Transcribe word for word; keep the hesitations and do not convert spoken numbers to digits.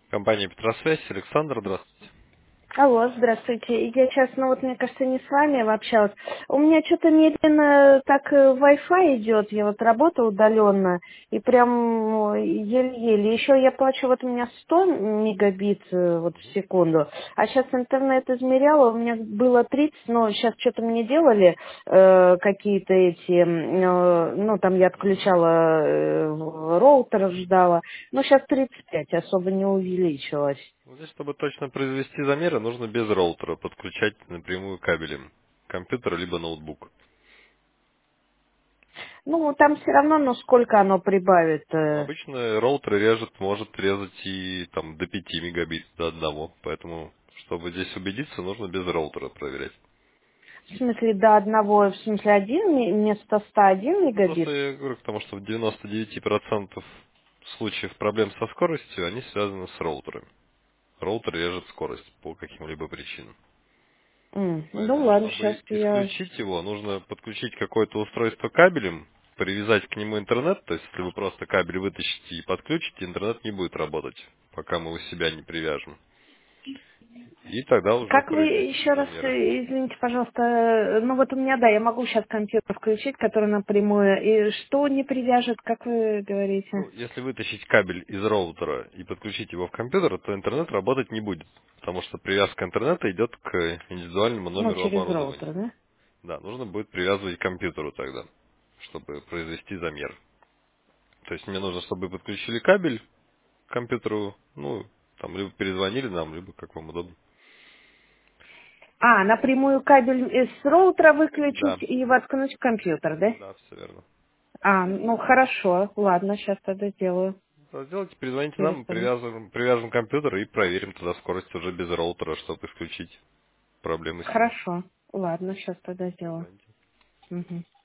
Компания Петросвязь, Александр, здравствуйте. Алло, здравствуйте. Я сейчас, ну вот, мне кажется, не с вами общалась. У меня что-то медленно так э, Wi-Fi идет. Я вот работаю удаленно, и прям ну, еле-еле. Еще я плачу, вот у меня сто мегабит э, вот в секунду, а сейчас интернет измеряла, у меня было тридцать, но сейчас что-то мне делали э, какие-то эти, м, э, ну там я Мгм. отключала э, роутер, ждала, но сейчас тридцать пять, особо не увеличилось. Ну, здесь, чтобы точно произвести замеры, нужно без роутера подключать напрямую кабелем компьютер либо ноутбук. Ну, там все равно, ну, сколько оно прибавит. Ну, э, обычно роутер режет, может резать и там до пяти мегабит, до одного. Поэтому, чтобы здесь убедиться, нужно без роутера проверять. В смысле, до одного, в смысле, один ми- вместо ста один Ну, просто мегабит? я говорю, потому что в девяноста девяти процентах случаев проблем со скоростью, они связаны с роутерами. Роутер режет скорость по каким-либо причинам. М, ну, Поэтому, ладно, сейчас чтобы я... исключить его, нужно подключить какое-то устройство кабелем, привязать к нему интернет. То есть, если вы просто кабель вытащите и подключите, интернет не будет работать, пока мы у себя не привяжем. И тогда уже Как вы произвести еще раз, замеры. э, извините, пожалуйста, э, ну вот у меня, да, я могу сейчас компьютер включить, который напрямую, и что не привяжет, как вы говорите? Ну, если вытащить кабель из роутера и подключить его в компьютер, то интернет работать не будет, потому что привязка интернета идет к индивидуальному Ну, номеру через оборудования. роутер, да? Да, нужно будет привязывать к компьютеру тогда, чтобы произвести замер. То есть мне нужно, чтобы вы подключили кабель к компьютеру, ну, там, либо перезвонили нам, либо как вам удобно. А, напрямую кабель из роутера выключить Да, и воткнуть в компьютер, да? да, все верно. А, ну хорошо, ладно, сейчас тогда сделаю. Да, сделайте, перезвоните нам, мы Перезвоню. привяжем, привяжем компьютер и проверим тогда скорость уже без роутера, чтобы исключить проблемы с ним. Хорошо. Ладно, сейчас тогда сделаю. Перезвоните. Мгм.